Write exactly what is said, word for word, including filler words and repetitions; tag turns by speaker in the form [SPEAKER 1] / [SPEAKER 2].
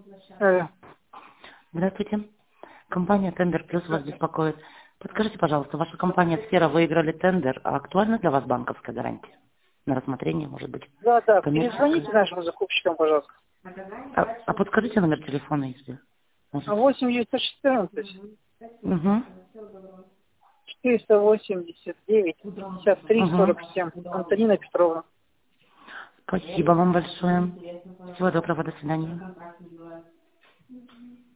[SPEAKER 1] Алло.
[SPEAKER 2] Здравствуйте. Компания Тендер Плюс вас беспокоит. Подскажите, пожалуйста, ваша компания Сфера выиграли тендер, а актуальна для вас банковская гарантия? На рассмотрение, может быть,
[SPEAKER 1] Да, да,
[SPEAKER 2] коммерческая?
[SPEAKER 1] перезвоните нашим закупщикам, пожалуйста.
[SPEAKER 2] А, а подскажите номер телефона, если
[SPEAKER 1] А
[SPEAKER 2] можете.
[SPEAKER 1] восемь девятьсот четырнадцать
[SPEAKER 2] Угу.
[SPEAKER 1] четыреста восемьдесят девять пятьдесят три
[SPEAKER 2] Угу.
[SPEAKER 1] сорок семь. Антонина Петровна.
[SPEAKER 2] Спасибо вам большое. Всего доброго, до свидания.